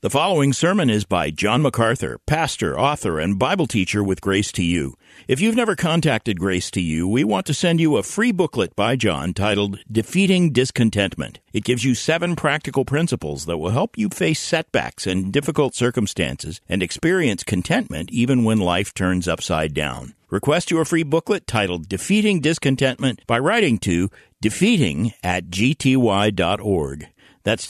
The following sermon is by John MacArthur, pastor, author, and Bible teacher with Grace to You. If you've never contacted Grace to You, we want to send you a free booklet by John titled Defeating Discontentment. It gives you 7 practical principles that will help you face setbacks and difficult circumstances and experience contentment even when life turns upside down. Request your free booklet titled Defeating Discontentment by writing to defeating@gty.org. That's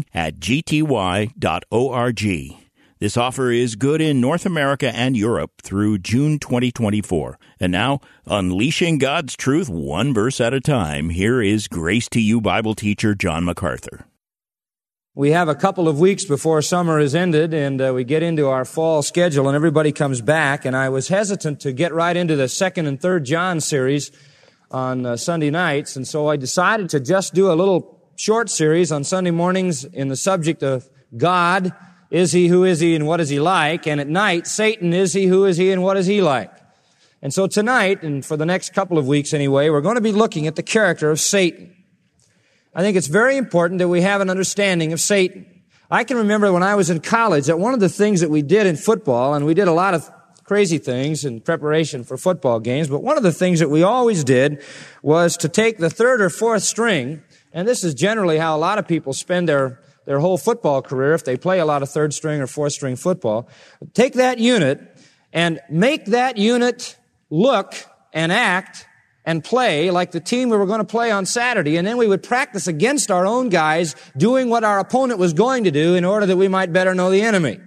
defeating@gty.org. This offer is good in North America and Europe through June 2024. And now, unleashing God's truth one verse at a time, here is Grace to You Bible teacher John MacArthur. We have a couple of weeks before summer is ended, and we get into our fall schedule, and everybody comes back, and I was hesitant to get right into the 2nd and 3rd John series on Sunday nights, and so I decided to just do a little short series on Sunday mornings in the subject of God. Is He, who is He, and what is He like? And at night, Satan, is He, who is He, and what is He like? And so tonight, and for the next couple of weeks anyway, we're going to be looking at the character of Satan. I think it's very important that we have an understanding of Satan. I can remember when I was in college that one of the things that we did in football, and we did a lot of crazy things in preparation for football games, but one of the things that we always did was to take the 3rd or 4th string, and this is generally how a lot of people spend their whole football career if they play a lot of 3rd string or 4th string football. Take that unit and make that unit look and act and play like the team we were going to play on Saturday, and then we would practice against our own guys doing what our opponent was going to do in order that we might better know the enemy.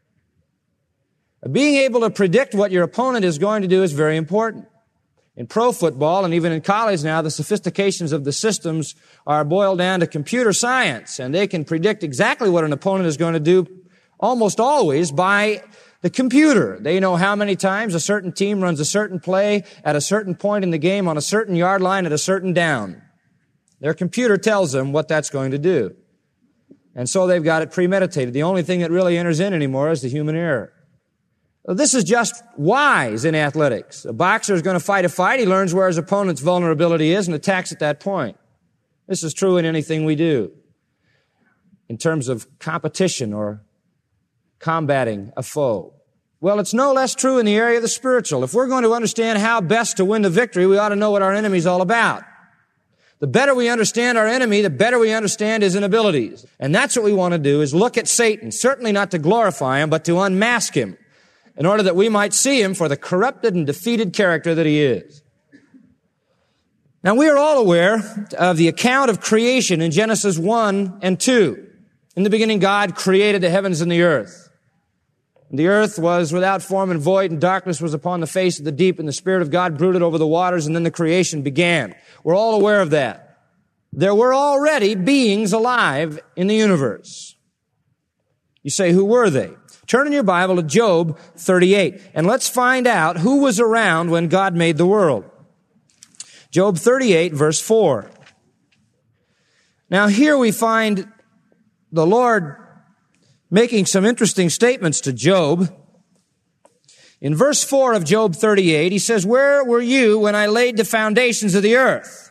Being able to predict what your opponent is going to do is very important. In pro football and even in college now, the sophistications of the systems are boiled down to computer science, and they can predict exactly what an opponent is going to do almost always by the computer. They know how many times a certain team runs a certain play at a certain point in the game on a certain yard line at a certain down. Their computer tells them what that's going to do. And so they've got it premeditated. The only thing that really enters in anymore is the human error. This is just wise in athletics. A boxer is going to fight a fight. He learns where his opponent's vulnerability is and attacks at that point. This is true in anything we do in terms of competition or combating a foe. Well, it's no less true in the area of the spiritual. If we're going to understand how best to win the victory, we ought to know what our enemy's all about. The better we understand our enemy, the better we understand his inabilities. And that's what we want to do, is look at Satan, certainly not to glorify him, but to unmask him, in order that we might see him for the corrupted and defeated character that he is. Now, we are all aware of the account of creation in Genesis 1 and 2. In the beginning, God created the heavens and the earth. The earth was without form and void, and darkness was upon the face of the deep, and the Spirit of God brooded over the waters, and then the creation began. We're all aware of that. There were already beings alive in the universe. You say, who were they? Turn in your Bible to Job 38, and let's find out who was around when God made the world. Job 38, verse 4. Now here we find the Lord making some interesting statements to Job. In verse 4 of Job 38, he says, "Where were you when I laid the foundations of the earth?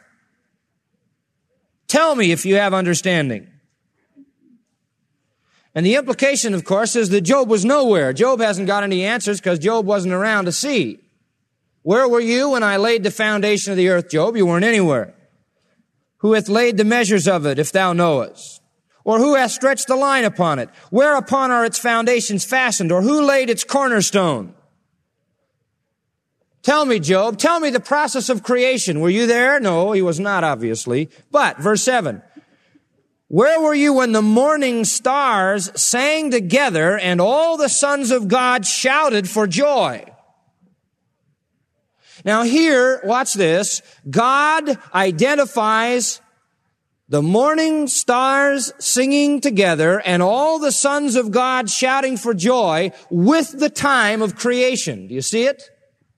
Tell me if you have understanding." And the implication, of course, is that Job was nowhere. Job hasn't got any answers because Job wasn't around to see. Where were you when I laid the foundation of the earth, Job? You weren't anywhere. Who hath laid the measures of it, if thou knowest? Or who hath stretched the line upon it? Whereupon are its foundations fastened? Or who laid its cornerstone? Tell me, Job, tell me the process of creation. Were you there? No, he was not, obviously. But, verse 7, "Where were you when the morning stars sang together and all the sons of God shouted for joy?" Now here, watch this, God identifies the morning stars singing together and all the sons of God shouting for joy with the time of creation. Do you see it?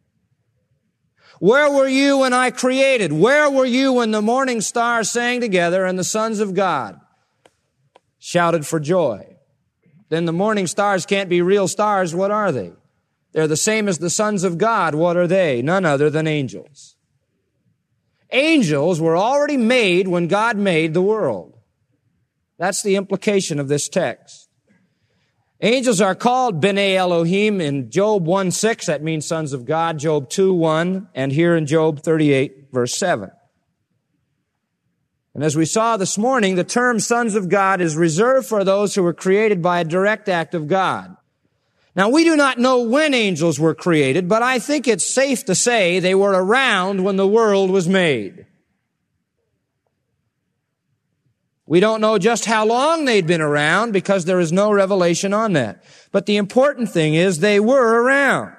Where were you when I created? Where were you when the morning stars sang together and the sons of God shouted for joy? Then the morning stars can't be real stars. What are they? They're the same as the sons of God. What are they? None other than angels. Angels were already made when God made the world. That's the implication of this text. Angels are called B'nai Elohim in Job 1:6. That means sons of God. Job 2:1, and here in Job 38, verse 7. And as we saw this morning, the term sons of God is reserved for those who were created by a direct act of God. Now, we do not know when angels were created, but I think it's safe to say they were around when the world was made. We don't know just how long they'd been around because there is no revelation on that. But the important thing is they were around.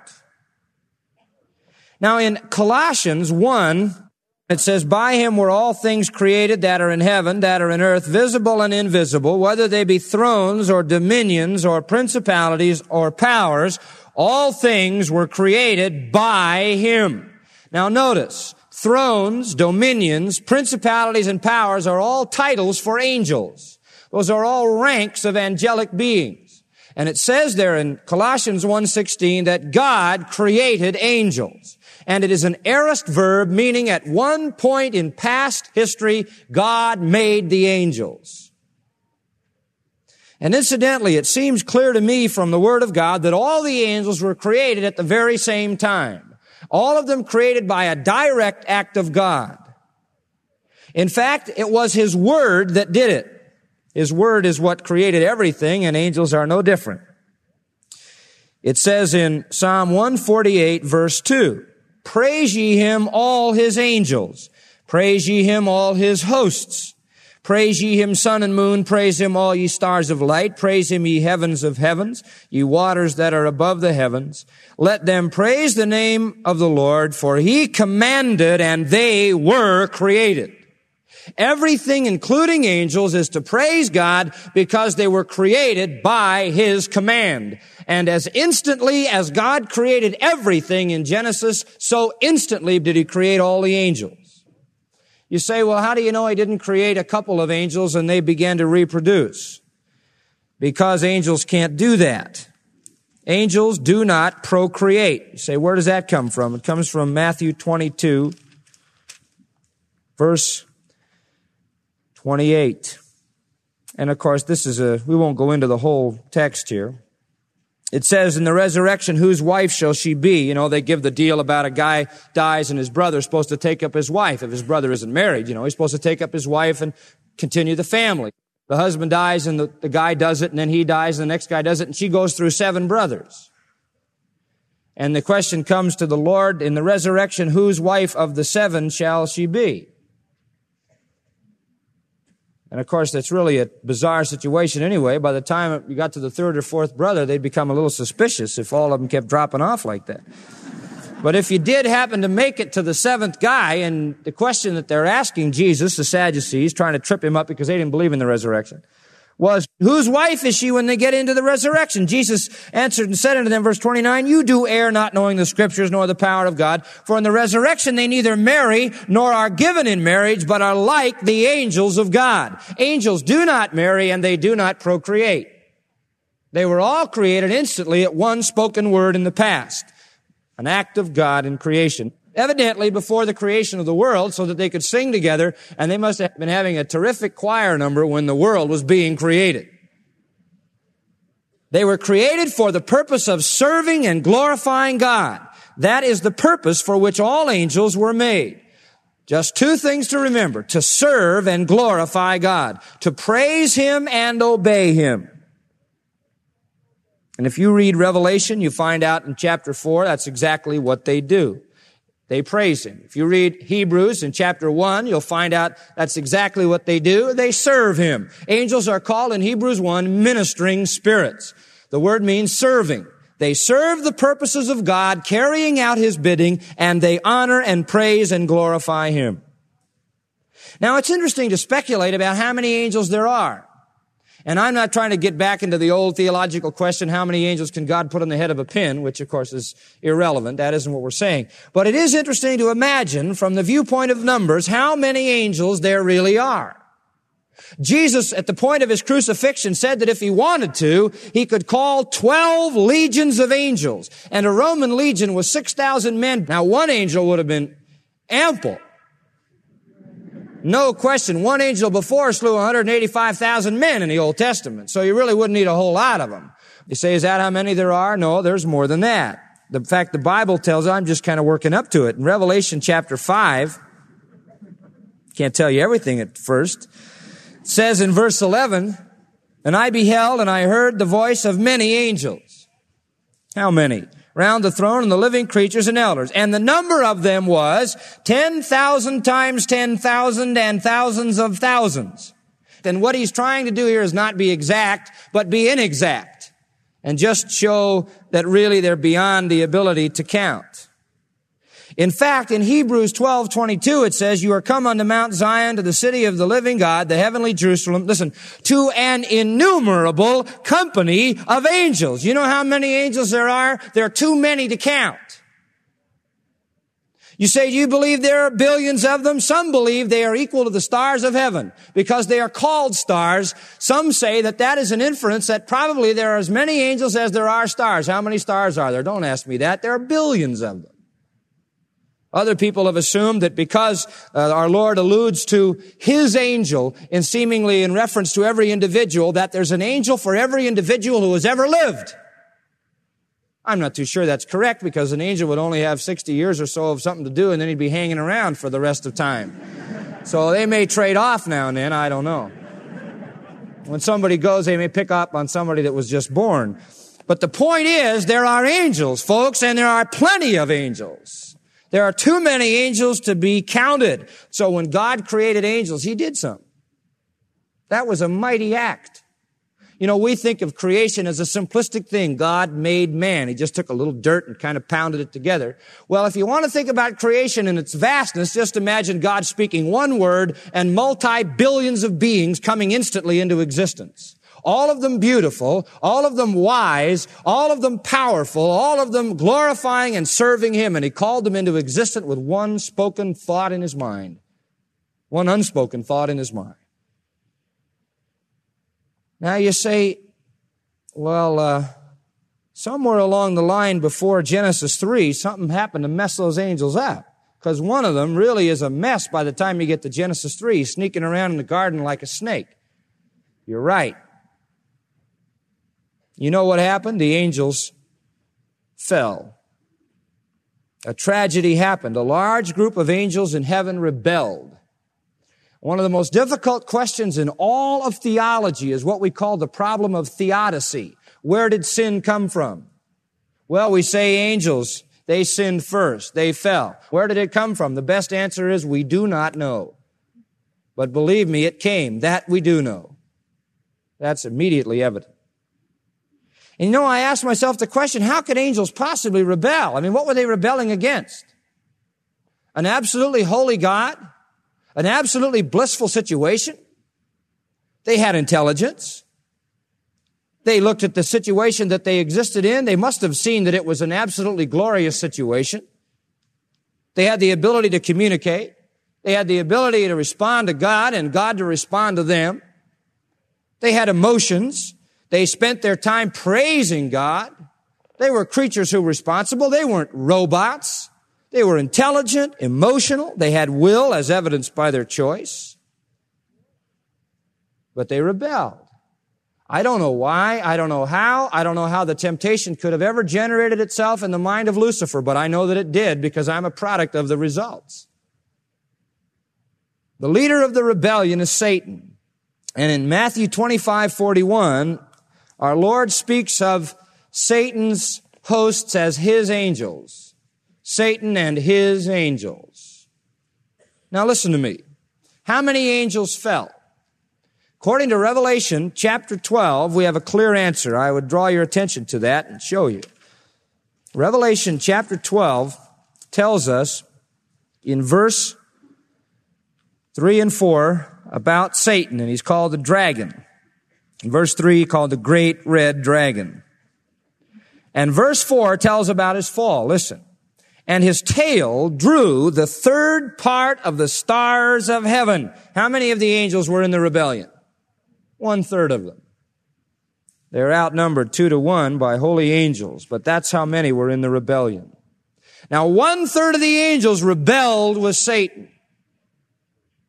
Now, in Colossians 1, it says, by him were all things created that are in heaven, that are in earth, visible and invisible, whether they be thrones or dominions or principalities or powers, all things were created by him. Now notice, thrones, dominions, principalities, and powers are all titles for angels. Those are all ranks of angelic beings. And it says there in Colossians 1:16 that God created angels. And it is an aorist verb, meaning at one point in past history, God made the angels. And incidentally, it seems clear to me from the Word of God that all the angels were created at the very same time. All of them created by a direct act of God. In fact, it was His Word that did it. His Word is what created everything, and angels are no different. It says in Psalm 148, verse 2, praise ye him, all his angels. Praise ye him, all his hosts. Praise ye him, sun and moon. Praise him, all ye stars of light. Praise him, ye heavens of heavens, ye waters that are above the heavens. Let them praise the name of the Lord, for he commanded, and they were created. Everything, including angels, is to praise God because they were created by his command. And as instantly as God created everything in Genesis, so instantly did he create all the angels. You say, well, how do you know he didn't create a couple of angels and they began to reproduce? Because angels can't do that. Angels do not procreate. You say, where does that come from? It comes from Matthew 22, verse 28. And of course, we won't go into the whole text here. It says, in the resurrection, whose wife shall she be? You know, they give the deal about a guy dies and his brother's supposed to take up his wife. If his brother isn't married, he's supposed to take up his wife and continue the family. The husband dies and the guy does it, and then he dies and the next guy does it, and she goes through 7 brothers. And the question comes to the Lord, in the resurrection, whose wife of the 7 shall she be? And of course, that's really a bizarre situation anyway. By the time you got to the 3rd or 4th brother, they'd become a little suspicious if all of them kept dropping off like that. But if you did happen to make it to the 7th guy, and the question that they're asking Jesus, the Sadducees, trying to trip him up because they didn't believe in the resurrection, was, whose wife is she when they get into the resurrection? Jesus answered and said unto them, verse 29, you do err, not knowing the Scriptures nor the power of God. For in the resurrection they neither marry nor are given in marriage, but are like the angels of God. Angels do not marry and they do not procreate. They were all created instantly at one spoken word in the past. An act of God in creation. Evidently before the creation of the world, so that they could sing together, and they must have been having a terrific choir number when the world was being created. They were created for the purpose of serving and glorifying God. That is the purpose for which all angels were made. Just 2 things to remember: to serve and glorify God, to praise him and obey him. And if you read Revelation, you find out in chapter 4, that's exactly what they do. They praise him. If you read Hebrews in chapter 1, you'll find out that's exactly what they do. They serve him. Angels are called in Hebrews 1 ministering spirits. The word means serving. They serve the purposes of God, carrying out his bidding, and they honor and praise and glorify him. Now, it's interesting to speculate about how many angels there are. And I'm not trying to get back into the old theological question, how many angels can God put on the head of a pin, which of course is irrelevant. That isn't what we're saying. But it is interesting to imagine from the viewpoint of numbers how many angels there really are. Jesus, at the point of his crucifixion, said that if he wanted to, he could call 12 legions of angels. And a Roman legion was 6,000 men. Now, one angel would have been ample. No question. One angel before slew 185,000 men in the Old Testament. So you really wouldn't need a whole lot of them. You say, is that how many there are? No, there's more than that. In fact, the Bible tells us, I'm just kind of working up to it. In Revelation chapter 5, can't tell you everything at first, it says in verse 11, and I beheld and I heard the voice of many angels. How many? Round the throne and the living creatures and elders. And the number of them was 10,000 times 10,000 and thousands of thousands. And what he's trying to do here is not be exact, but be inexact. And just show that really they're beyond the ability to count. In fact, in Hebrews 12:22, it says, you are come unto Mount Zion, to the city of the living God, the heavenly Jerusalem, listen, to an innumerable company of angels. You know how many angels there are? There are too many to count. You say, do you believe there are billions of them? Some believe they are equal to the stars of heaven because they are called stars. Some say that that is an inference that probably there are as many angels as there are stars. How many stars are there? Don't ask me that. There are billions of them. Other people have assumed that because our Lord alludes to His angel seemingly in reference to every individual, that there's an angel for every individual who has ever lived. I'm not too sure that's correct because an angel would only have 60 years or so of something to do and then he'd be hanging around for the rest of time. So they may trade off now and then, I don't know. When somebody goes, they may pick up on somebody that was just born. But the point is, there are angels, folks, and there are plenty of angels. There are too many angels to be counted. So when God created angels, He did something. That was a mighty act. You know, we think of creation as a simplistic thing. God made man. He just took a little dirt and kind of pounded it together. Well, if you want to think about creation and its vastness, just imagine God speaking one word and multi-billions of beings coming instantly into existence. All of them beautiful, all of them wise, all of them powerful, all of them glorifying and serving Him. And He called them into existence with one spoken thought in His mind. One unspoken thought in His mind. Now you say, well, somewhere along the line before Genesis 3, something happened to mess those angels up. Because one of them really is a mess by the time you get to Genesis 3, sneaking around in the garden like a snake. You're right. You know what happened? The angels fell. A tragedy happened. A large group of angels in heaven rebelled. One of the most difficult questions in all of theology is what we call the problem of theodicy. Where did sin come from? Well, we say angels, they sinned first. They fell. Where did it come from? The best answer is we do not know. But believe me, it came. That we do know. That's immediately evident. And you know, I asked myself the question, how could angels possibly rebel? I mean, what were they rebelling against? An absolutely holy God? An absolutely blissful situation? They had intelligence. They looked at the situation that they existed in. They must have seen that it was an absolutely glorious situation. They had the ability to communicate. They had the ability to respond to God and God to respond to them. They had emotions. They spent their time praising God. They were creatures who were responsible. They weren't robots. They were intelligent, emotional. They had will as evidenced by their choice. But they rebelled. I don't know why. I don't know how. I don't know how the temptation could have ever generated itself in the mind of Lucifer, but I know that it did because I'm a product of the results. The leader of the rebellion is Satan. And in Matthew 25:41, our Lord speaks of Satan's hosts as His angels. Satan and his angels. Now listen to me. How many angels fell? According to Revelation chapter 12, we have a clear answer. I would draw your attention to that and show you. Revelation chapter 12 tells us in verse 3 and 4 about Satan, and he's called the dragon. In verse 3, called the great red dragon. And verse 4 tells about his fall. Listen. And his tail drew the third part of the stars of heaven. How many of the angels were in the rebellion? 1/3 of them. They're outnumbered 2-1 by holy angels, but that's how many were in the rebellion. Now 1/3 of the angels rebelled with Satan.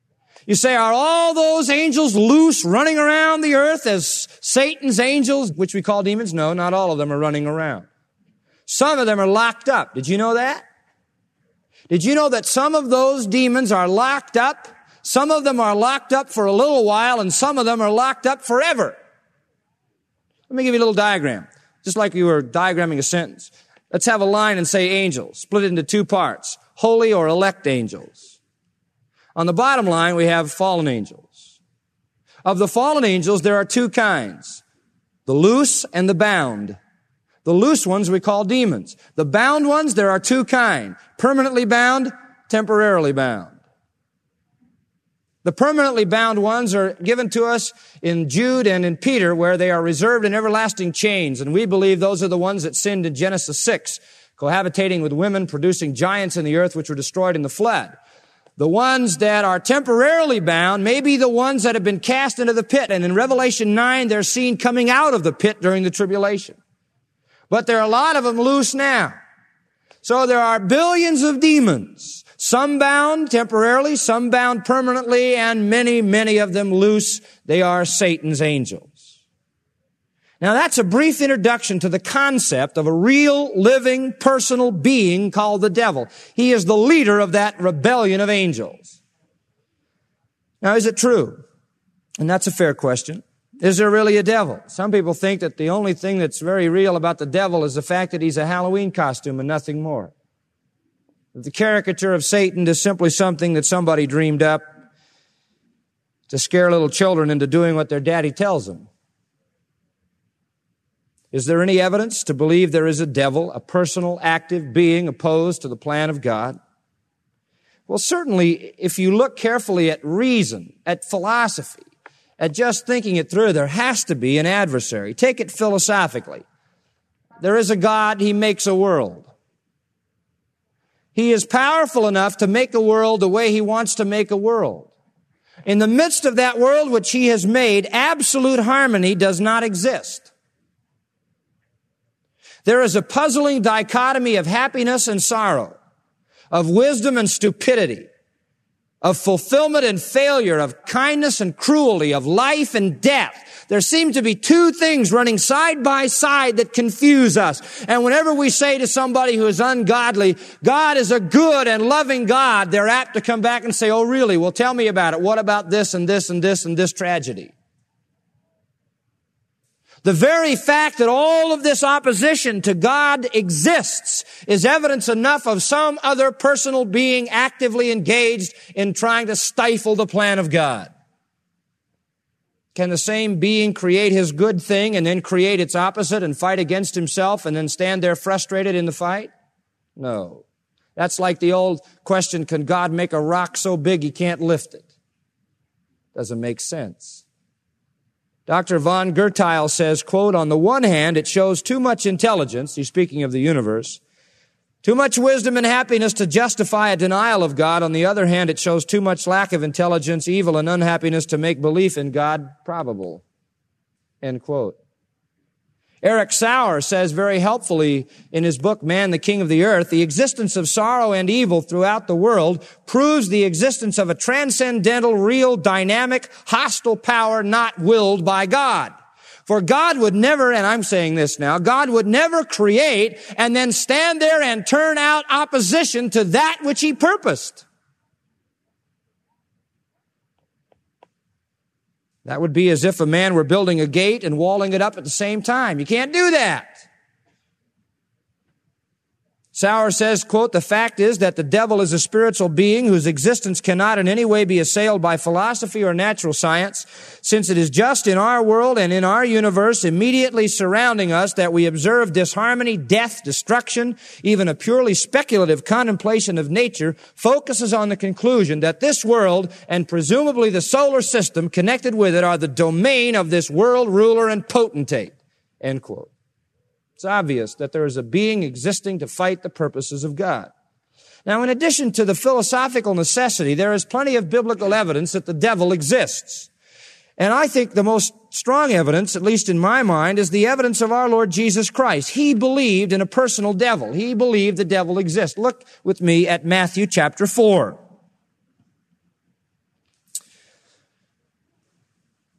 You say, are all those angels loose running around the earth as Satan's angels, which we call demons? No, not all of them are running around. Some of them are locked up. Did you know that? Did you know that some of those demons are locked up? Some of them are locked up for a little while, and some of them are locked up forever. Let me give you a little diagram, just like you were diagramming a sentence. Let's have a line and say angels, split it into two parts, holy or elect angels. On the bottom line, we have fallen angels. Of the fallen angels, there are two kinds, the loose and the bound. The loose ones we call demons. The bound ones, there are two kinds, permanently bound, temporarily bound. The permanently bound ones are given to us in Jude and in Peter, where they are reserved in everlasting chains. And we believe those are the ones that sinned in Genesis 6, cohabitating with women, producing giants in the earth, which were destroyed in the flood. The ones that are temporarily bound may be the ones that have been cast into the pit. And in Revelation 9, they're seen coming out of the pit during the tribulation. But there are a lot of them loose now. So there are billions of demons. Some bound temporarily, some bound permanently, and many, many of them loose. They are Satan's angels. Now that's a brief introduction to the concept of a real, living, personal being called the devil. He is the leader of that rebellion of angels. Now is it true? And that's a fair question. Is there really a devil? Some people think that the only thing that's very real about the devil is the fact that he's a Halloween costume and nothing more. The caricature of Satan is simply something that somebody dreamed up to scare little children into doing what their daddy tells them. Is there any evidence to believe there is a devil, a personal, active being opposed to the plan of God? Well, certainly, if you look carefully at reason, at philosophy, at just thinking it through, there has to be an adversary. Take it philosophically. There is a God, He makes a world. He is powerful enough to make a world the way He wants to make a world. In the midst of that world which He has made, absolute harmony does not exist. There is a puzzling dichotomy of happiness and sorrow, of wisdom and stupidity, of fulfillment and failure, of kindness and cruelty, of life and death. There seem to be two things running side by side that confuse us. And whenever we say to somebody who is ungodly, God is a good and loving God, they're apt to come back and say, oh really? Well, tell me about it. What about this and this and this and this tragedy? The very fact that all of this opposition to God exists is evidence enough of some other personal being actively engaged in trying to stifle the plan of God. Can the same being create his good thing and then create its opposite and fight against himself and then stand there frustrated in the fight? No. That's like the old question, can God make a rock so big he can't lift it? Doesn't make sense. Dr. von Gertheil says, quote, on the one hand, it shows too much intelligence, he's speaking of the universe, too much wisdom and happiness to justify a denial of God. On the other hand, it shows too much lack of intelligence, evil, and unhappiness to make belief in God probable. End quote. Eric Sauer says very helpfully in his book, Man, the King of the Earth, the existence of sorrow and evil throughout the world proves the existence of a transcendental, real, dynamic, hostile power not willed by God. For God would never, and I'm saying this now, God would never create and then stand there and turn out opposition to that which He purposed. That would be as if a man were building a gate and walling it up at the same time. You can't do that. Sauer says, quote, the fact is that the devil is a spiritual being whose existence cannot in any way be assailed by philosophy or natural science, since it is just in our world and in our universe immediately surrounding us that we observe disharmony, death, destruction. Even a purely speculative contemplation of nature focuses on the conclusion that this world and presumably the solar system connected with it are the domain of this world ruler and potentate. End quote. It's obvious that there is a being existing to fight the purposes of God. Now, in addition to the philosophical necessity, there is plenty of biblical evidence that the devil exists. And I think the most strong evidence, at least in my mind, is the evidence of our Lord Jesus Christ. He believed in a personal devil. He believed the devil exists. Look with me at Matthew chapter 4.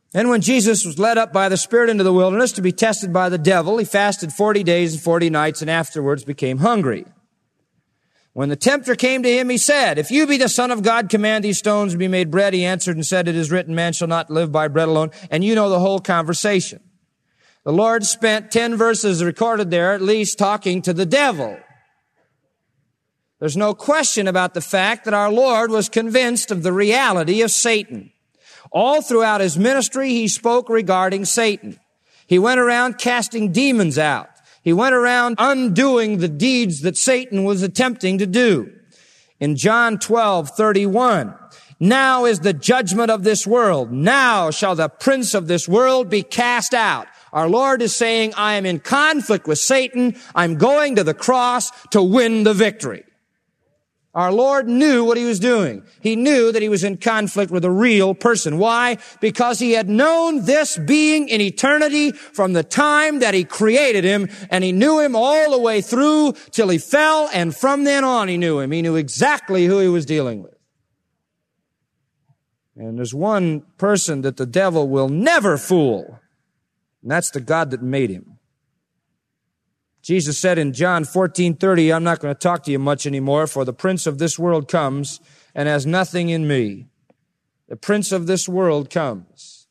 And when Jesus was led up by the Spirit into the wilderness to be tested by the devil, he fasted 40 days and 40 nights and afterwards became hungry. When the tempter came to him, he said, "If you be the Son of God, command these stones to be made bread." He answered and said, "It is written, man shall not live by bread alone." And you know the whole conversation. The Lord spent 10 verses recorded there, at least, talking to the devil. There's no question about the fact that our Lord was convinced of the reality of Satan. All throughout his ministry, he spoke regarding Satan. He went around casting demons out. He went around undoing the deeds that Satan was attempting to do. In John 12:31, "Now is the judgment of this world. Now shall the prince of this world be cast out." Our Lord is saying, I am in conflict with Satan. I'm going to the cross to win the victory. Our Lord knew what he was doing. He knew that he was in conflict with a real person. Why? Because he had known this being in eternity from the time that he created him, and he knew him all the way through till he fell, and from then on he knew him. He knew exactly who he was dealing with. And there's one person that the devil will never fool, and that's the God that made him. Jesus said in John 14:30, I'm not going to talk to you much anymore, for the prince of this world comes and has nothing in me. The prince of this world comes.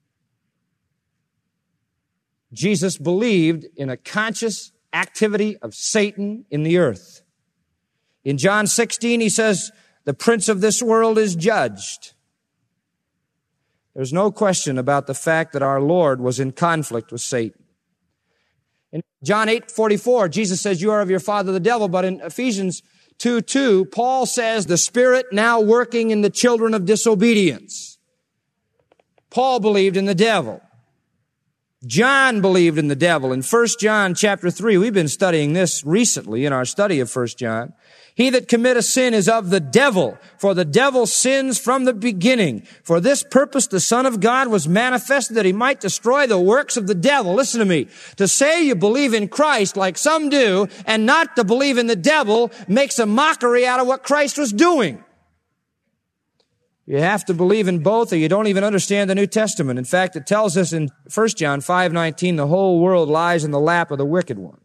Jesus believed in a conscious activity of Satan in the earth. In John 16, he says, the prince of this world is judged. There's no question about the fact that our Lord was in conflict with Satan. In John 8:44, Jesus says, you are of your father the devil. But in Ephesians 2:2, Paul says, the Spirit now working in the children of disobedience. Paul believed in the devil. John believed in the devil. In 1 John chapter 3, we've been studying this recently in our study of 1 John. He that committeth sin is of the devil, for the devil sins from the beginning. For this purpose the Son of God was manifested, that he might destroy the works of the devil. Listen to me. To say you believe in Christ like some do, and not to believe in the devil, makes a mockery out of what Christ was doing. You have to believe in both, or you don't even understand the New Testament. In fact, it tells us in 1 John 5:19, the whole world lies in the lap of the wicked one.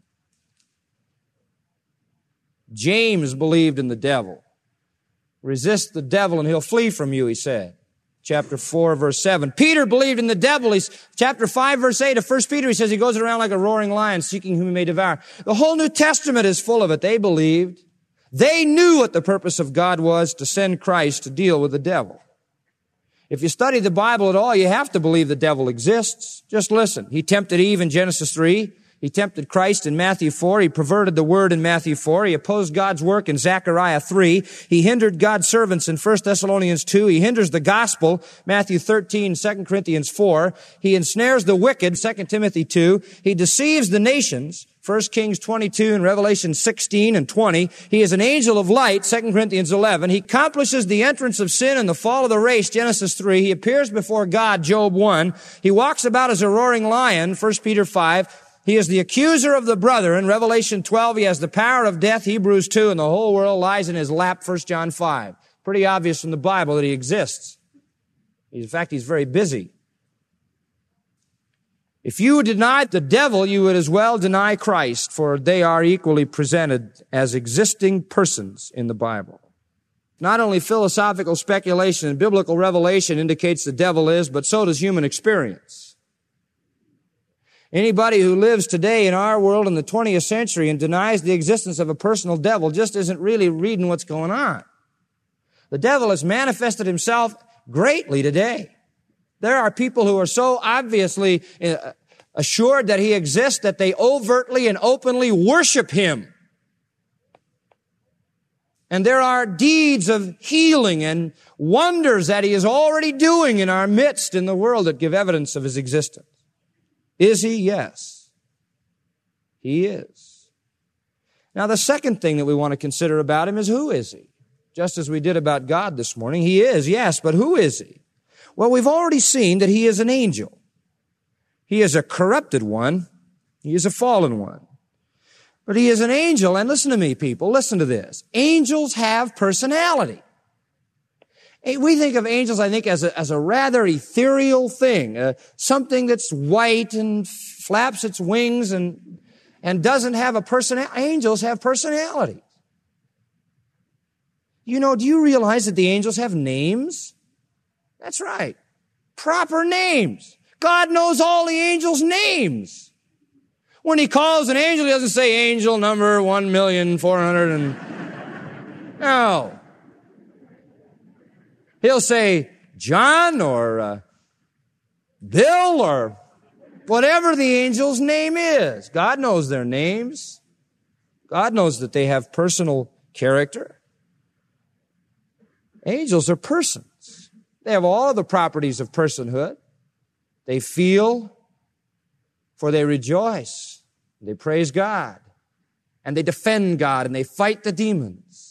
James believed in the devil. Resist the devil and he'll flee from you, he said. Chapter 4, verse 7. Peter believed in the devil. Chapter 5, verse 8 of 1 Peter, he says he goes around like a roaring lion seeking whom he may devour. The whole New Testament is full of it. They believed. They knew what the purpose of God was, to send Christ to deal with the devil. If you study the Bible at all, you have to believe the devil exists. Just listen. He tempted Eve in Genesis 3. He tempted Christ in Matthew 4. He perverted the word in Matthew 4. He opposed God's work in Zechariah 3. He hindered God's servants in 1 Thessalonians 2. He hinders the gospel, Matthew 13, 2 Corinthians 4. He ensnares the wicked, 2 Timothy 2. He deceives the nations, 1 Kings 22 and Revelation 16 and 20. He is an angel of light, 2 Corinthians 11. He accomplishes the entrance of sin and the fall of the race, Genesis 3. He appears before God, Job 1. He walks about as a roaring lion, 1 Peter 5. He is the accuser of the brethren, Revelation 12. He has the power of death, Hebrews 2, and the whole world lies in his lap, 1 John 5. Pretty obvious from the Bible that he exists. In fact, he's very busy. If you deny the devil, you would as well deny Christ, for they are equally presented as existing persons in the Bible. Not only philosophical speculation and biblical revelation indicates the devil is, but so does human experience. Anybody who lives today in our world in the 20th century and denies the existence of a personal devil just isn't really reading what's going on. The devil has manifested himself greatly today. There are people who are so obviously assured that he exists that they overtly and openly worship him. And there are deeds of healing and wonders that he is already doing in our midst in the world that give evidence of his existence. Is he? Yes. He is. Now, the second thing that we want to consider about him is, who is he? Just as we did about God this morning. He is, yes, but who is he? Well, we've already seen that he is an angel. He is a corrupted one. He is a fallen one. But he is an angel, and listen to me, people. Listen to this. Angels have personality. We think of angels, I think, as a rather ethereal thing, something that's white and flaps its wings and doesn't have a personality. Angels have personalities. You know, do you realize that the angels have names? That's right. Proper names. God knows all the angels' names. When he calls an angel, he doesn't say angel number 1,400,000 and... No. He'll say John or Bill or whatever the angel's name is. God knows their names. God knows that they have personal character. Angels are persons. They have all of the properties of personhood. They feel, for they rejoice. They praise God. And they defend God and they fight the demons.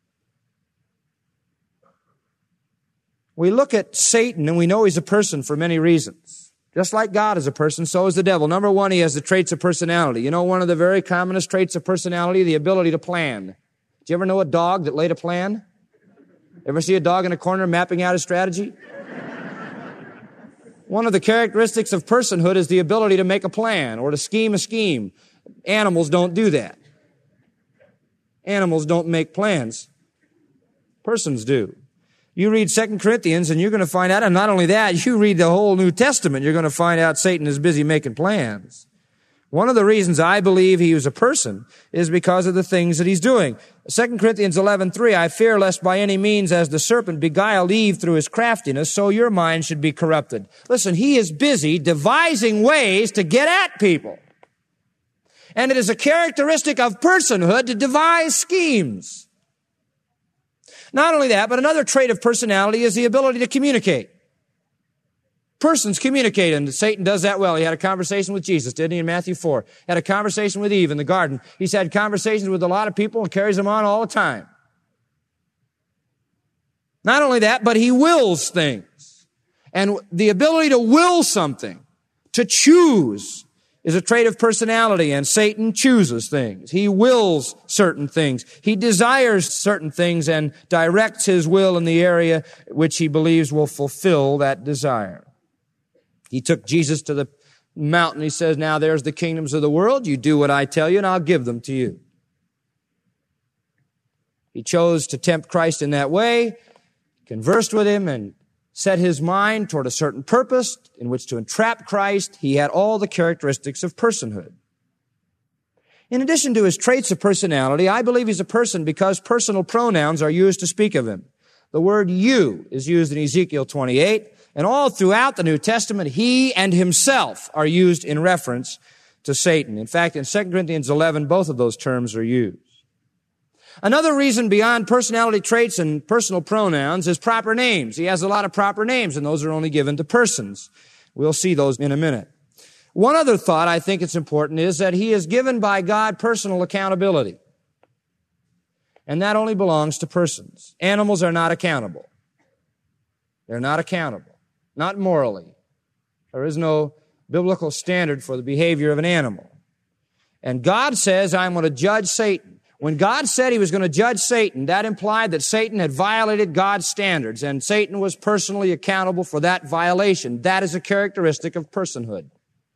We look at Satan and we know he's a person for many reasons. Just like God is a person, so is the devil. Number one, he has the traits of personality. You know, one of the very commonest traits of personality, the ability to plan. Did you ever know a dog that laid a plan? Ever see a dog in a corner mapping out a strategy? One of the characteristics of personhood is the ability to make a plan or to scheme a scheme. Animals don't do that. Animals don't make plans. Persons do. You read 2 Corinthians and you're going to find out, and not only that, you read the whole New Testament, you're going to find out Satan is busy making plans. One of the reasons I believe he was a person is because of the things that he's doing. 2 Corinthians 11:3, I fear lest by any means as the serpent beguiled Eve through his craftiness, so your mind should be corrupted. Listen, he is busy devising ways to get at people. And it is a characteristic of personhood to devise schemes. Not only that, but another trait of personality is the ability to communicate. Persons communicate, and Satan does that well. He had a conversation with Jesus, didn't he, in Matthew 4? Had a conversation with Eve in the garden. He's had conversations with a lot of people and carries them on all the time. Not only that, but he wills things. And the ability to will something, to choose, is a trait of personality, and Satan chooses things. He wills certain things. He desires certain things and directs his will in the area which he believes will fulfill that desire. He took Jesus to the mountain. He says, now there's the kingdoms of the world. You do what I tell you and I'll give them to you. He chose to tempt Christ in that way, conversed with him, and set his mind toward a certain purpose in which to entrap Christ. He had all the characteristics of personhood. In addition to his traits of personality, I believe he's a person because personal pronouns are used to speak of him. The word you is used in Ezekiel 28, and all throughout the New Testament, he and himself are used in reference to Satan. In fact, in 2 Corinthians 11, both of those terms are used. Another reason beyond personality traits and personal pronouns is proper names. He has a lot of proper names, and those are only given to persons. We'll see those in a minute. One other thought I think it's important is that he is given by God personal accountability. And that only belongs to persons. Animals are not accountable. They're not accountable. Not morally. There is no biblical standard for the behavior of an animal. And God says, I'm going to judge Satan. When God said he was going to judge Satan, that implied that Satan had violated God's standards, and Satan was personally accountable for that violation. That is a characteristic of personhood.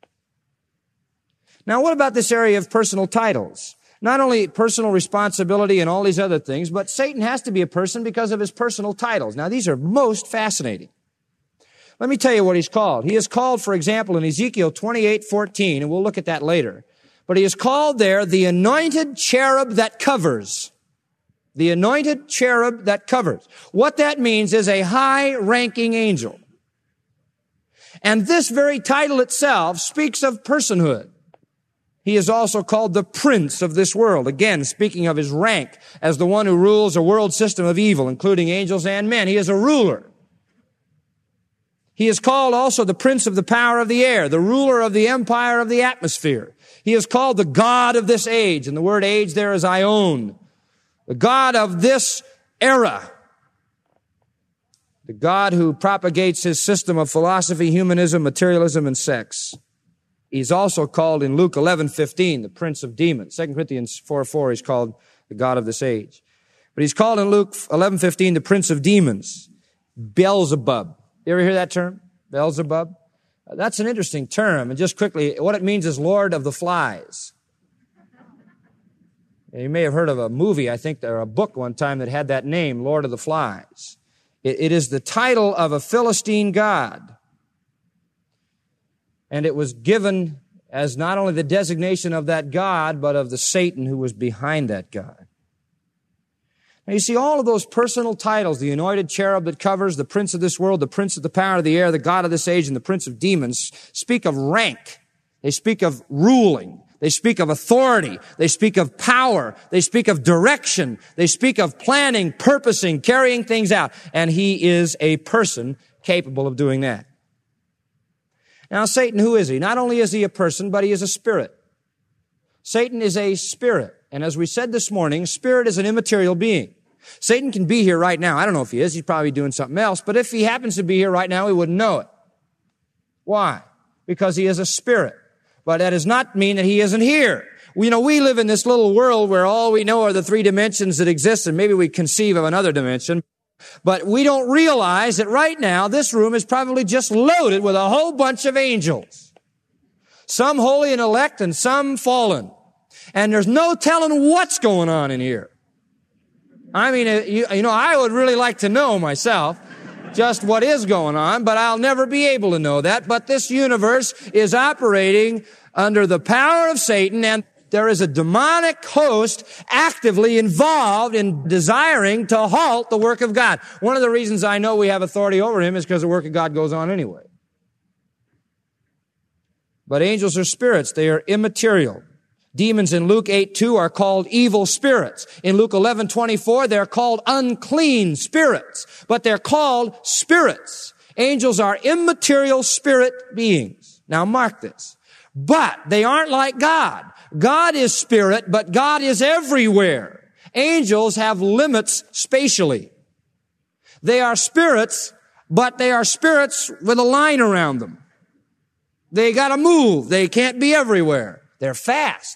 Now, what about this area of personal titles? Not only personal responsibility and all these other things, but Satan has to be a person because of his personal titles. Now, these are most fascinating. Let me tell you what he's called. He is called, for example, in Ezekiel 28:14, and we'll look at that later. But he is called there the anointed cherub that covers. The anointed cherub that covers. What that means is a high-ranking angel. And this very title itself speaks of personhood. He is also called the prince of this world. Again, speaking of his rank as the one who rules a world system of evil, including angels and men. He is a ruler. He is called also the prince of the power of the air, the ruler of the empire of the atmosphere. He is called the God of this age, and the word age there is Ion. The God of this era. The God who propagates his system of philosophy, humanism, materialism, and sex. He's also called in Luke 11:15, the prince of demons. 2 Corinthians 4:4, he's called the God of this age. But he's called in Luke 11:15, the prince of demons. Beelzebub. You ever hear that term? Beelzebub? That's an interesting term. And just quickly, what it means is Lord of the Flies. You may have heard of a movie, I think, or a book one time that had that name, Lord of the Flies. It is the title of a Philistine god. And it was given as not only the designation of that god, but of the Satan who was behind that god. Now you see all of those personal titles, the anointed cherub that covers, the prince of this world, the prince of the power of the air, the god of this age, and the prince of demons, speak of rank. They speak of ruling. They speak of authority. They speak of power. They speak of direction. They speak of planning, purposing, carrying things out. And he is a person capable of doing that. Now, Satan, who is he? Not only is he a person, but he is a spirit. Satan is a spirit. And as we said this morning, spirit is an immaterial being. Satan can be here right now. I don't know if he is. He's probably doing something else. But if he happens to be here right now, we wouldn't know it. Why? Because he is a spirit. But that does not mean that he isn't here. We live in this little world where all we know are the three dimensions that exist, and maybe we conceive of another dimension. But we don't realize that right now this room is probably just loaded with a whole bunch of angels. Some holy and elect and some fallen. And there's no telling what's going on in here. I mean, I would really like to know myself just what is going on, but I'll never be able to know that. But this universe is operating under the power of Satan, and there is a demonic host actively involved in desiring to halt the work of God. One of the reasons I know we have authority over him is because the work of God goes on anyway. But angels are spirits. They are immaterial. Demons in Luke 8:2 are called evil spirits. In Luke 11:24, they're called unclean spirits, but they're called spirits. Angels are immaterial spirit beings. Now mark this. But they aren't like God. God is spirit, but God is everywhere. Angels have limits spatially. They are spirits, but they are spirits with a line around them. They gotta move. They can't be everywhere. They're fast.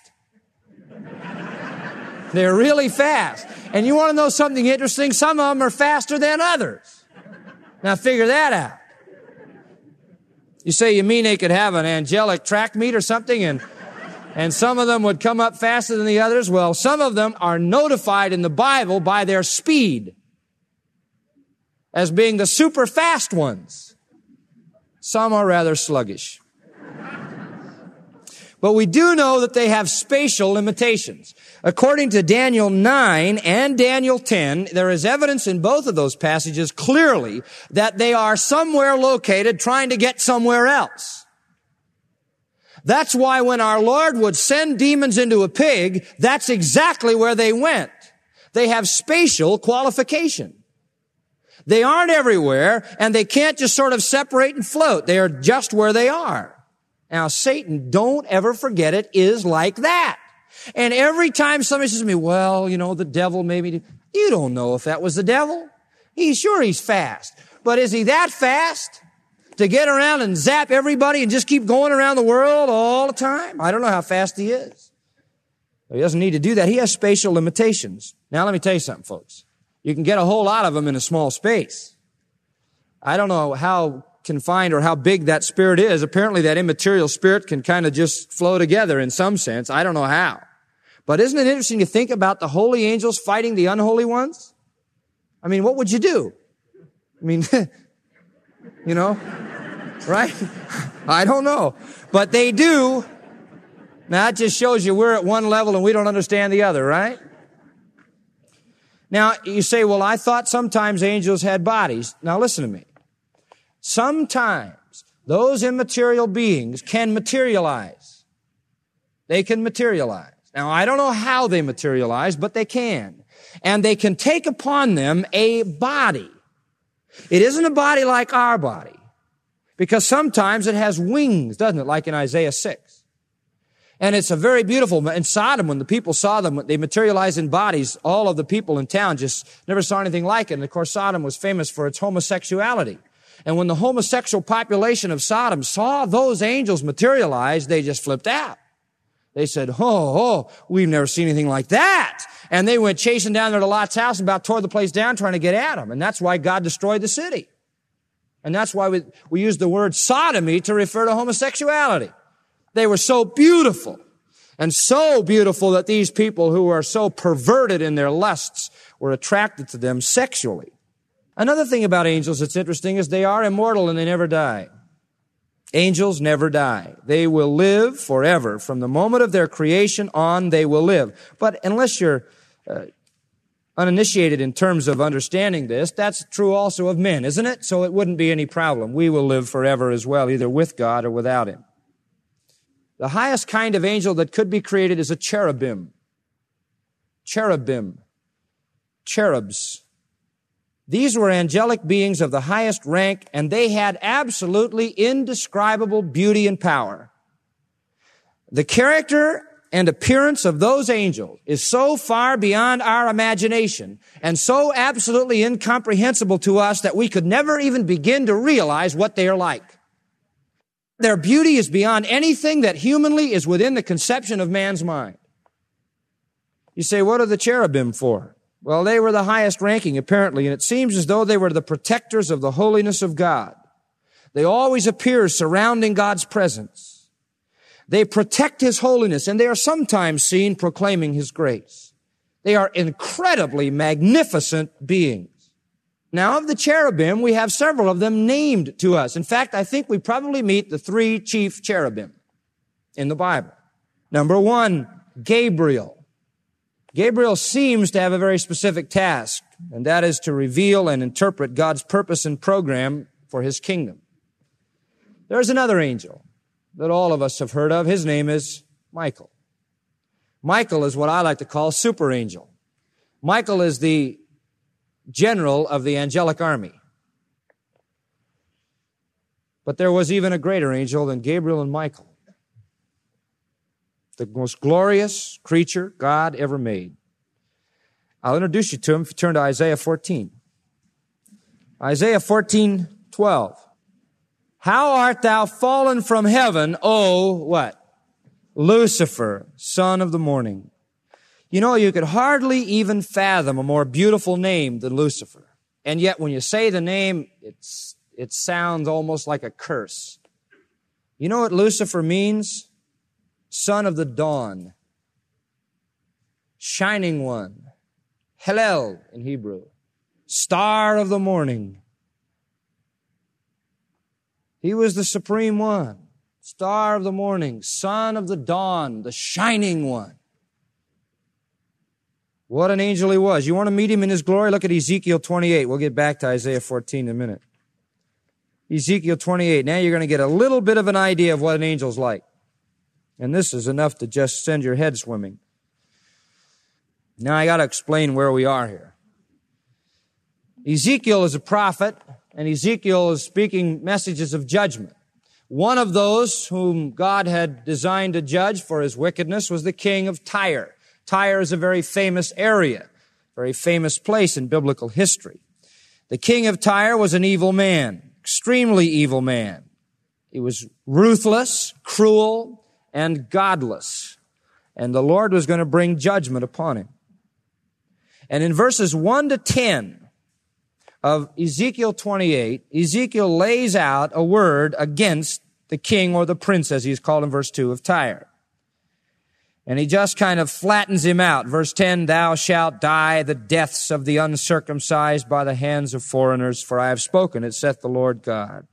They're really fast. And you want to know something interesting? Some of them are faster than others. Now figure that out. You say, you mean they could have an angelic track meet or something and some of them would come up faster than the others? Well, some of them are notified in the Bible by their speed as being the super fast ones. Some are rather sluggish. But we do know that they have spatial limitations. According to Daniel 9 and Daniel 10, there is evidence in both of those passages clearly that they are somewhere located trying to get somewhere else. That's why when our Lord would send demons into a pig, that's exactly where they went. They have spatial qualification. They aren't everywhere, and they can't just sort of separate and float. They are just where they are. Now, Satan, don't ever forget it, is like that. And every time somebody says to me, well, the devil maybe, you don't know if that was the devil. He's fast. But is he that fast to get around and zap everybody and just keep going around the world all the time? I don't know how fast he is. He doesn't need to do that. He has spatial limitations. Now, let me tell you something, folks. You can get a whole lot of them in a small space. I don't know how confined or how big that spirit is. Apparently that immaterial spirit can kind of just flow together in some sense. I don't know how. But isn't it interesting to think about the holy angels fighting the unholy ones? I mean, what would you do? I mean, right? I don't know. But they do. Now that just shows you we're at one level and we don't understand the other, right? Now you say, well, I thought sometimes angels had bodies. Now listen to me. Sometimes those immaterial beings can materialize. They can materialize. Now, I don't know how they materialize, but they can. And they can take upon them a body. It isn't a body like our body, because sometimes it has wings, doesn't it, like in Isaiah 6. And it's a very beautiful, in Sodom, when the people saw them, they materialized in bodies. All of the people in town just never saw anything like it. And of course, Sodom was famous for its homosexuality. And when the homosexual population of Sodom saw those angels materialize, they just flipped out. They said, we've never seen anything like that. And they went chasing down there to Lot's house and about tore the place down trying to get at them. And that's why God destroyed the city. And that's why we use the word sodomy to refer to homosexuality. They were so beautiful, and so beautiful that these people who are so perverted in their lusts were attracted to them sexually. Another thing about angels that's interesting is they are immortal and they never die. Angels never die. They will live forever. From the moment of their creation on, they will live. But unless you're uninitiated in terms of understanding this, that's true also of men, isn't it? So it wouldn't be any problem. We will live forever as well, either with God or without Him. The highest kind of angel that could be created is a cherubim. Cherubim. Cherubs. These were angelic beings of the highest rank, and they had absolutely indescribable beauty and power. The character and appearance of those angels is so far beyond our imagination and so absolutely incomprehensible to us that we could never even begin to realize what they are like. Their beauty is beyond anything that humanly is within the conception of man's mind. You say, what are the cherubim for? Well, they were the highest ranking, apparently, and it seems as though they were the protectors of the holiness of God. They always appear surrounding God's presence. They protect His holiness, and they are sometimes seen proclaiming His grace. They are incredibly magnificent beings. Now, of the cherubim, we have several of them named to us. In fact, I think we probably meet the three chief cherubim in the Bible. Number one, Gabriel. Gabriel seems to have a very specific task, and that is to reveal and interpret God's purpose and program for His kingdom. There's another angel that all of us have heard of. His name is Michael. Michael is what I like to call super angel. Michael is the general of the angelic army. But there was even a greater angel than Gabriel and Michael. The most glorious creature God ever made. I'll introduce you to him if you turn to Isaiah 14. Isaiah 14:12. How art thou fallen from heaven, O what? Lucifer, son of the morning. You know, you could hardly even fathom a more beautiful name than Lucifer. And yet when you say the name, it sounds almost like a curse. You know what Lucifer means? Son of the dawn, shining one, Hallel in Hebrew, star of the morning. He was the supreme one, star of the morning, son of the dawn, the shining one. What an angel he was. You want to meet him in his glory? Look at Ezekiel 28. We'll get back to Isaiah 14 in a minute. Ezekiel 28. Now you're going to get a little bit of an idea of what an angel's like. And this is enough to just send your head swimming. Now I got to explain where we are here. Ezekiel is a prophet, and Ezekiel is speaking messages of judgment. One of those whom God had designed to judge for his wickedness was the king of Tyre. Tyre is a very famous area, very famous place in biblical history. The king of Tyre was an evil man, extremely evil man. He was ruthless, cruel, and godless. And the Lord was going to bring judgment upon him. And in verses 1 to 10 of Ezekiel 28, Ezekiel lays out a word against the king or the prince, as he's called in verse 2 of Tyre. And he just kind of flattens him out. Verse 10, thou shalt die the deaths of the uncircumcised by the hands of foreigners, for I have spoken, it saith the Lord God.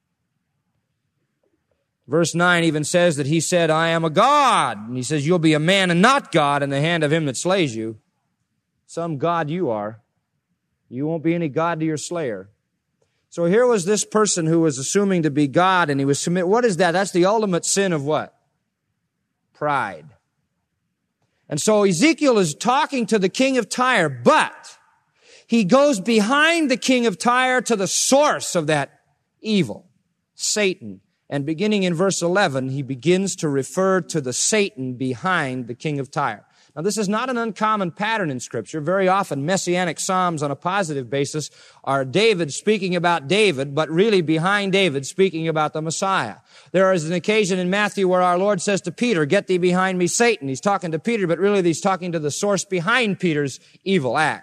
Verse 9 even says that he said, I am a God. And he says, you'll be a man and not God in the hand of him that slays you. Some God you are. You won't be any God to your slayer. So here was this person who was assuming to be God, and he was what is that? That's the ultimate sin of what? Pride. And so Ezekiel is talking to the king of Tyre, but he goes behind the king of Tyre to the source of that evil, Satan. And beginning in verse 11, he begins to refer to the Satan behind the king of Tyre. Now, this is not an uncommon pattern in Scripture. Very often, messianic psalms on a positive basis are David speaking about David, but really behind David speaking about the Messiah. There is an occasion in Matthew where our Lord says to Peter, get thee behind me, Satan. He's talking to Peter, but really he's talking to the source behind Peter's evil act.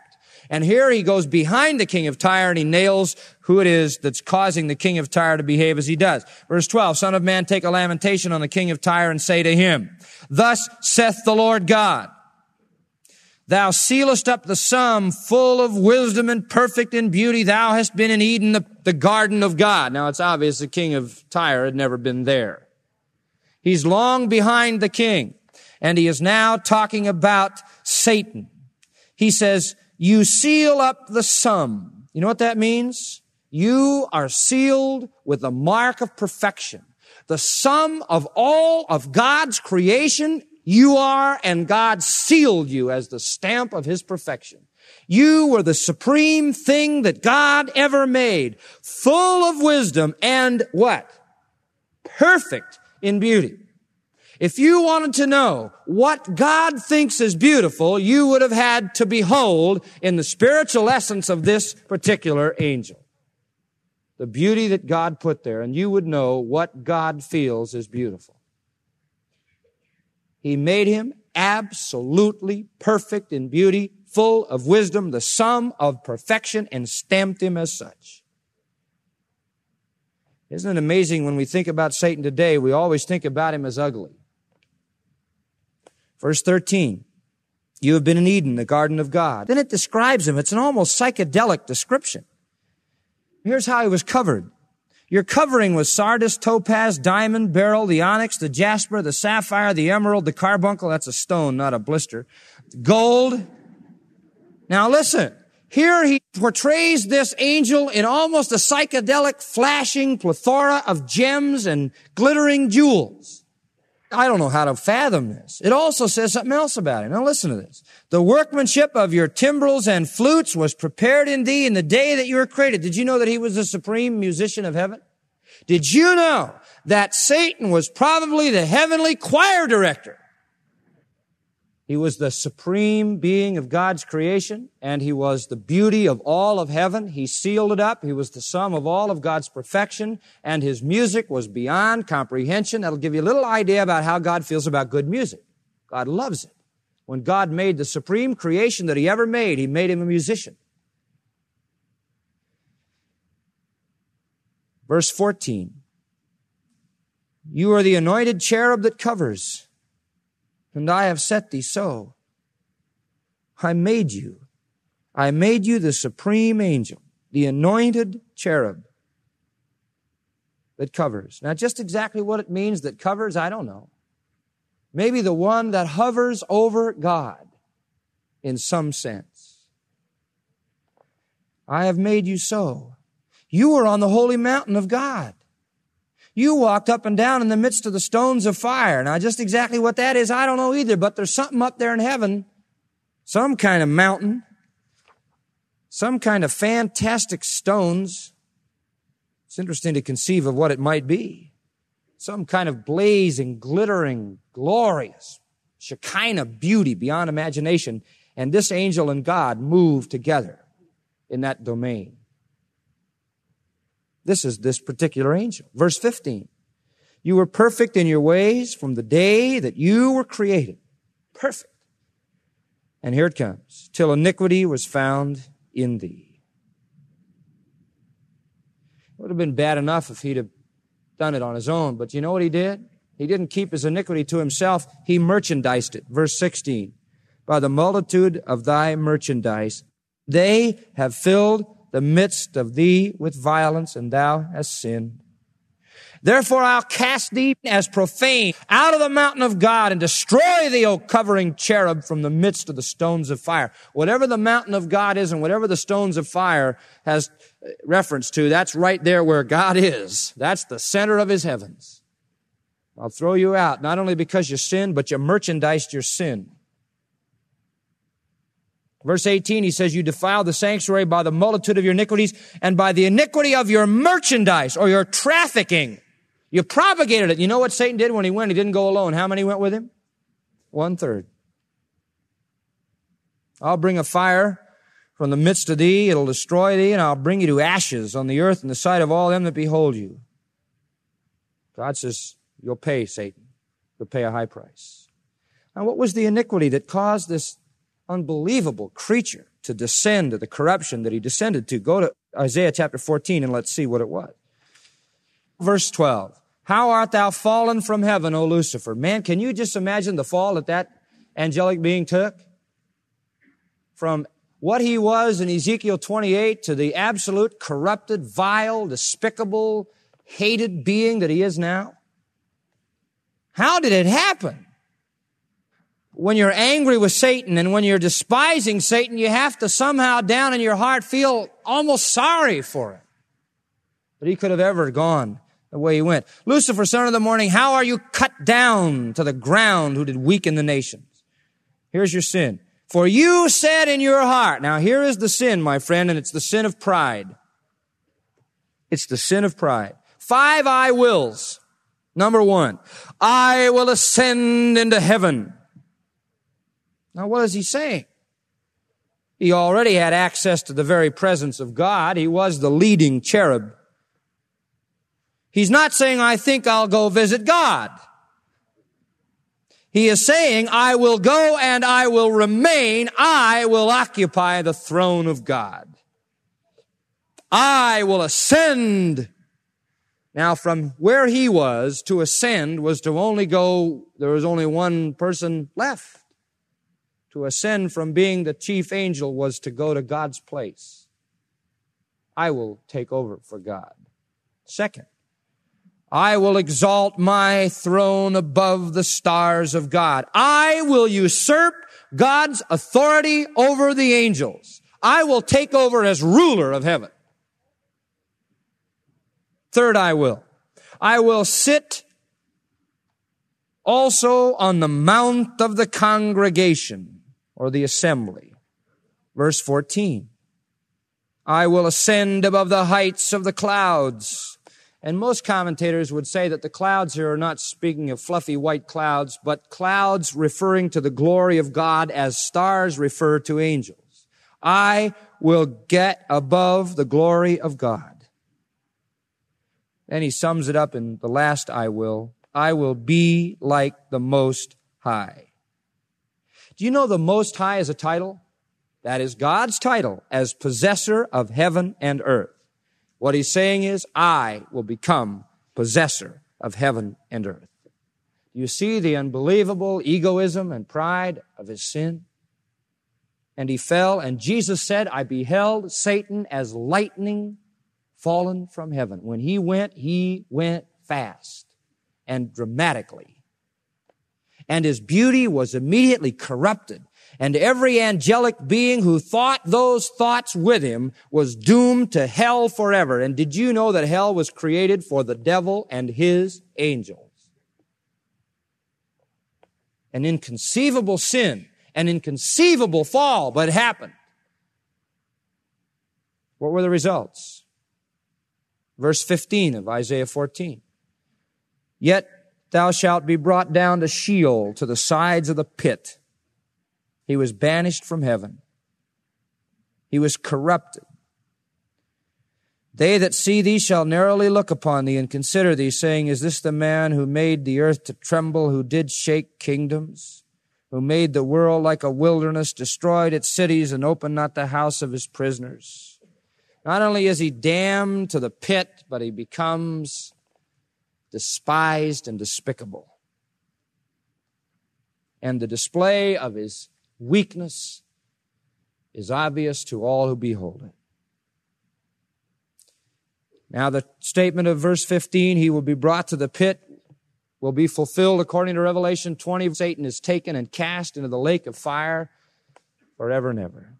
And here he goes behind the king of Tyre and he nails who it is that's causing the king of Tyre to behave as he does. Verse 12, Son of man, take a lamentation on the king of Tyre and say to him, Thus saith the Lord God, Thou sealest up the sum, full of wisdom and perfect in beauty. Thou hast been in Eden, the garden of God. Now it's obvious the king of Tyre had never been there. He's long behind the king, and he is now talking about Satan. He says, you seal up the sum. You know what that means? You are sealed with the mark of perfection. The sum of all of God's creation, you are, and God sealed you as the stamp of His perfection. You were the supreme thing that God ever made, full of wisdom and what? Perfect in beauty. If you wanted to know what God thinks is beautiful, you would have had to behold in the spiritual essence of this particular angel the beauty that God put there, and you would know what God feels is beautiful. He made him absolutely perfect in beauty, full of wisdom, the sum of perfection, and stamped him as such. Isn't it amazing when we think about Satan today, we always think about him as ugly. Verse 13, you have been in Eden, the garden of God. Then it describes him. It's an almost psychedelic description. Here's how he was covered. Your covering was sardius, topaz, diamond, beryl, the onyx, the jasper, the sapphire, the emerald, the carbuncle. That's a stone, not a blister. Gold. Now listen. Here he portrays this angel in almost a psychedelic, flashing plethora of gems and glittering jewels. I don't know how to fathom this. It also says something else about him. Now listen to this. The workmanship of your timbrels and flutes was prepared in thee in the day that you were created. Did you know that he was the supreme musician of heaven? Did you know that Satan was probably the heavenly choir director? He was the supreme being of God's creation, and he was the beauty of all of heaven. He sealed it up. He was the sum of all of God's perfection, and his music was beyond comprehension. That'll give you a little idea about how God feels about good music. God loves it. When God made the supreme creation that he ever made, he made him a musician. Verse 14, you are the anointed cherub that covers, and I have set thee so. I made you. I made you the supreme angel, the anointed cherub that covers. Now, just exactly what it means that covers, I don't know. Maybe the one that hovers over God in some sense. I have made you so. You were on the holy mountain of God. You walked up and down in the midst of the stones of fire. Now, just exactly what that is, I don't know either, but there's something up there in heaven, some kind of mountain, some kind of fantastic stones. It's interesting to conceive of what it might be. Some kind of blazing, glittering, glorious, Shekinah beauty beyond imagination. And this angel and God move together in that domain. This is this particular angel. Verse 15. You were perfect in your ways from the day that you were created. Perfect. And here it comes. Till iniquity was found in thee. It would have been bad enough if he'd have done it on his own. But you know what he did? He didn't keep his iniquity to himself. He merchandised it. Verse 16. By the multitude of thy merchandise, they have filled the midst of thee with violence, and thou hast sinned. Therefore I'll cast thee as profane out of the mountain of God and destroy thee, O covering cherub, from the midst of the stones of fire. Whatever the mountain of God is and whatever the stones of fire has reference to, that's right there where God is. That's the center of his heavens. I'll throw you out, not only because you sinned, but you merchandised your sin. Verse 18, he says, you defile the sanctuary by the multitude of your iniquities and by the iniquity of your merchandise or your trafficking. You propagated it. You know what Satan did when he went? He didn't go alone. How many went with him? 1/3. I'll bring a fire from the midst of thee. It'll destroy thee, and I'll bring you to ashes on the earth in the sight of all them that behold you. God says, you'll pay, Satan. You'll pay a high price. Now, what was the iniquity that caused this unbelievable creature to descend to the corruption that he descended to. Go to Isaiah chapter 14 and let's see what it was. Verse 12. How art thou fallen from heaven, O Lucifer? Man, can you just imagine the fall that angelic being took? From what he was in Ezekiel 28 to the absolute corrupted, vile, despicable, hated being that he is now. How did it happen? When you're angry with Satan and when you're despising Satan, you have to somehow down in your heart feel almost sorry for him. But he could have ever gone the way he went. Lucifer, son of the morning, how are you cut down to the ground who did weaken the nations? Here's your sin. For you said in your heart, now here is the sin, my friend, and it's the sin of pride. It's the sin of pride. 5 I wills. Number 1, I will ascend into heaven. Now what is he saying? He already had access to the very presence of God. He was the leading cherub. He's not saying, I think I'll go visit God. He is saying, I will go and I will remain. I will occupy the throne of God. I will ascend. Now, from where he was to ascend was to only go, there was only one person left. To ascend from being the chief angel was to go to God's place. I will take over for God. Second, I will exalt my throne above the stars of God. I will usurp God's authority over the angels. I will take over as ruler of heaven. Third, I will sit also on the mount of the congregation or the assembly. Verse 14. I will ascend above the heights of the clouds. And most commentators would say that the clouds here are not speaking of fluffy white clouds, but clouds referring to the glory of God as stars refer to angels. I will get above the glory of God. And he sums it up in the last I will be like the Most High. Do you know the Most High is a title? That is God's title as possessor of heaven and earth. What he's saying is, I will become possessor of heaven and earth. You see the unbelievable egoism and pride of his sin? And he fell, and Jesus said, I beheld Satan as lightning fallen from heaven. When he went fast and dramatically. And his beauty was immediately corrupted. And every angelic being who thought those thoughts with him was doomed to hell forever. And did you know that hell was created for the devil and his angels? An inconceivable sin, an inconceivable fall, but it happened. What were the results? Verse 15 of Isaiah 14. Yet thou shalt be brought down to Sheol, to the sides of the pit. He was banished from heaven. He was corrupted. They that see thee shall narrowly look upon thee and consider thee, saying, is this the man who made the earth to tremble, who did shake kingdoms, who made the world like a wilderness, destroyed its cities, and opened not the house of his prisoners? Not only is he damned to the pit, but he becomes despised and despicable. And the display of his weakness is obvious to all who behold it. Now the statement of verse 15, he will be brought to the pit, will be fulfilled according to Revelation 20. Satan is taken and cast into the lake of fire forever and ever.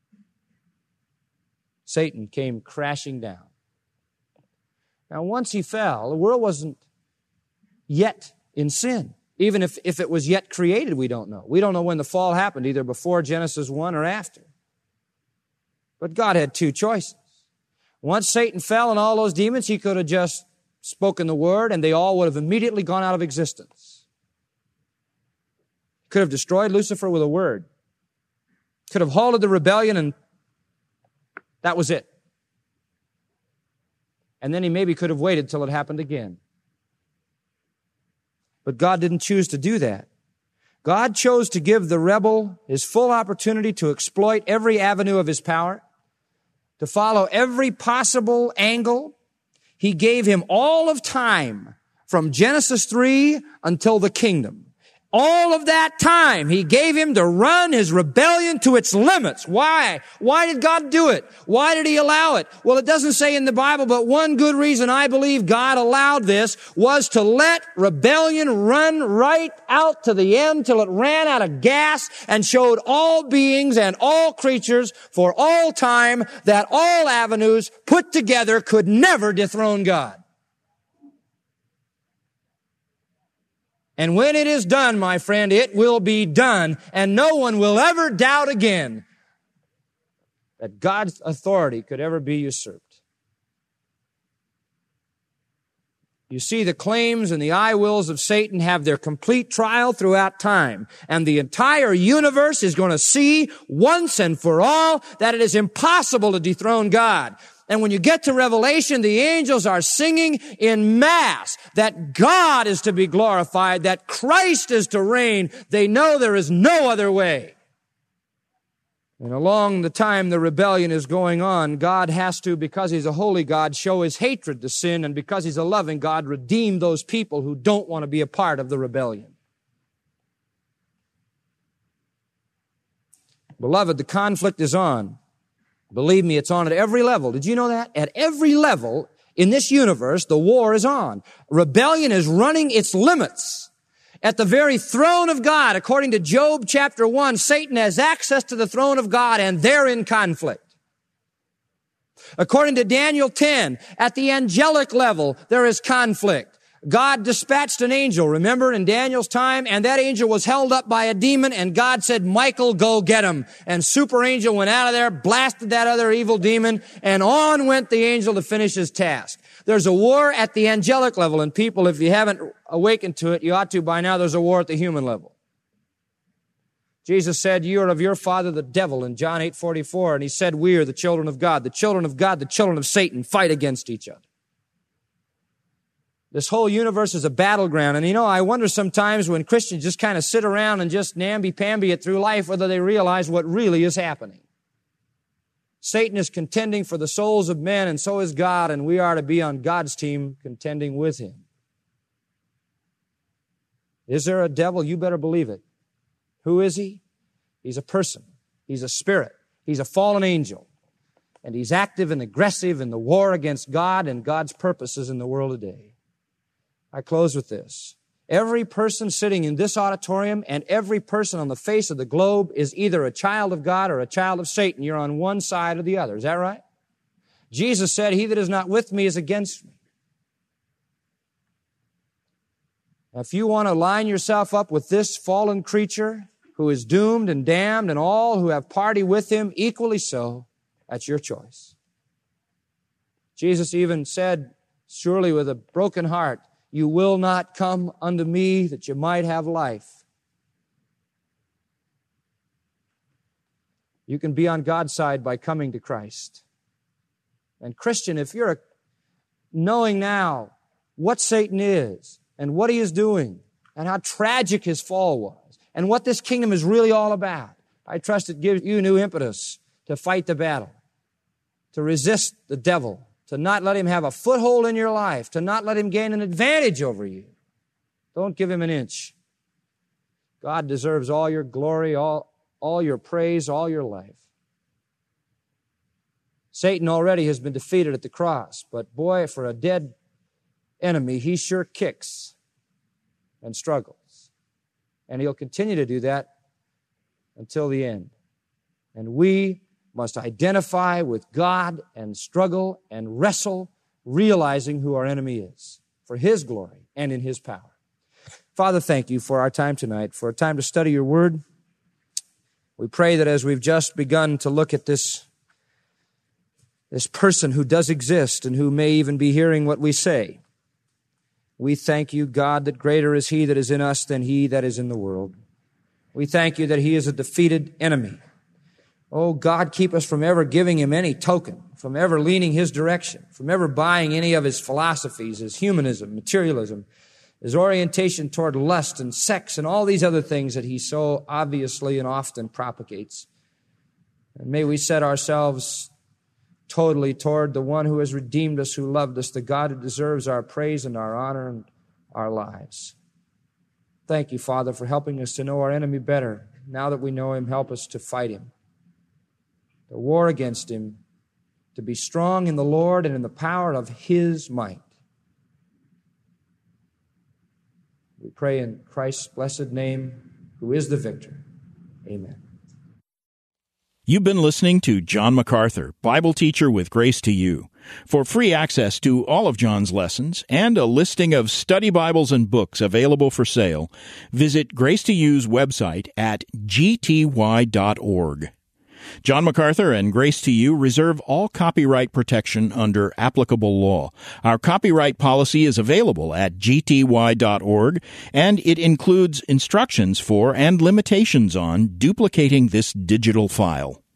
Satan came crashing down. Now once he fell, the world wasn't yet in sin. Even if it was yet created, we don't know. We don't know when the fall happened, either before Genesis 1 or after. But God had two choices. Once Satan fell and all those demons, he could have just spoken the word and they all would have immediately gone out of existence. Could have destroyed Lucifer with a word. Could have halted the rebellion and that was it. And then he maybe could have waited till it happened again. But God didn't choose to do that. God chose to give the rebel his full opportunity to exploit every avenue of his power, to follow every possible angle. He gave him all of time from Genesis 3 until the kingdom. All of that time he gave him to run his rebellion to its limits. Why? Why did God do it? Why did he allow it? Well, it doesn't say in the Bible, but one good reason I believe God allowed this was to let rebellion run right out to the end till it ran out of gas and showed all beings and all creatures for all time that all avenues put together could never dethrone God. And when it is done, my friend, it will be done, and no one will ever doubt again that God's authority could ever be usurped. You see, the claims and the I wills of Satan have their complete trial throughout time, and the entire universe is going to see once and for all that it is impossible to dethrone God. And when you get to Revelation, the angels are singing in mass that God is to be glorified, that Christ is to reign. They know there is no other way. And along the time the rebellion is going on, God has to, because He's a holy God, show His hatred to sin, and because He's a loving God, redeem those people who don't want to be a part of the rebellion. Beloved, the conflict is on. Believe me, it's on at every level. Did you know that? At every level in this universe, the war is on. Rebellion is running its limits. At the very throne of God, according to Job chapter 1, Satan has access to the throne of God, and they're in conflict. According to Daniel 10, at the angelic level, there is conflict. God dispatched an angel, remember, in Daniel's time, and that angel was held up by a demon, and God said, Michael, go get him. And super angel went out of there, blasted that other evil demon, and on went the angel to finish his task. There's a war at the angelic level, and people, if you haven't awakened to it, you ought to by now. There's a war at the human level. Jesus said, you are of your father the devil in John 8:44, and He said, we are the children of God. The children of God, the children of Satan fight against each other. This whole universe is a battleground. And I wonder sometimes when Christians just kind of sit around and just namby-pamby it through life, whether they realize what really is happening. Satan is contending for the souls of men, and so is God, and we are to be on God's team contending with Him. Is there a devil? You better believe it. Who is he? He's a person. He's a spirit. He's a fallen angel. And he's active and aggressive in the war against God and God's purposes in the world today. I close with this. Every person sitting in this auditorium and every person on the face of the globe is either a child of God or a child of Satan. You're on one side or the other. Is that right? Jesus said, he that is not with me is against me. If you want to line yourself up with this fallen creature who is doomed and damned and all who have party with him, equally so, that's your choice. Jesus even said, surely with a broken heart, you will not come unto me that you might have life. You can be on God's side by coming to Christ. And Christian, if you're knowing now what Satan is and what he is doing and how tragic his fall was and what this kingdom is really all about, I trust it gives you new impetus to fight the battle, to resist the devil, to not let him have a foothold in your life, to not let him gain an advantage over you. Don't give him an inch. God deserves all your glory, all your praise, all your life. Satan already has been defeated at the cross, but boy, for a dead enemy, he sure kicks and struggles. And he'll continue to do that until the end. And we must identify with God and struggle and wrestle, realizing who our enemy is, for his glory and in his power. Father, thank you for our time tonight, for a time to study your word. We pray that as we've just begun to look at this person who does exist and who may even be hearing what we say, we thank you, God, that greater is he that is in us than he that is in the world. We thank you that he is a defeated enemy. Oh, God, keep us from ever giving him any token, from ever leaning his direction, from ever buying any of his philosophies, his humanism, materialism. his orientation toward lust and sex and all these other things that he so obviously and often propagates. And may we set ourselves totally toward the one who has redeemed us, who loved us, the God who deserves our praise and our honor and our lives. Thank you, Father, for helping us to know our enemy better. Now that we know him, help us to fight him, to war against him, to be strong in the Lord and in the power of his might. We pray in Christ's blessed name, who is the victor. Amen. You've been listening to John MacArthur, Bible teacher with Grace to You. For free access to all of John's lessons and a listing of study Bibles and books available for sale, visit Grace to You's website at gty.org. John MacArthur and Grace to You reserve all copyright protection under applicable law. Our copyright policy is available at gty.org, and it includes instructions for and limitations on duplicating this digital file.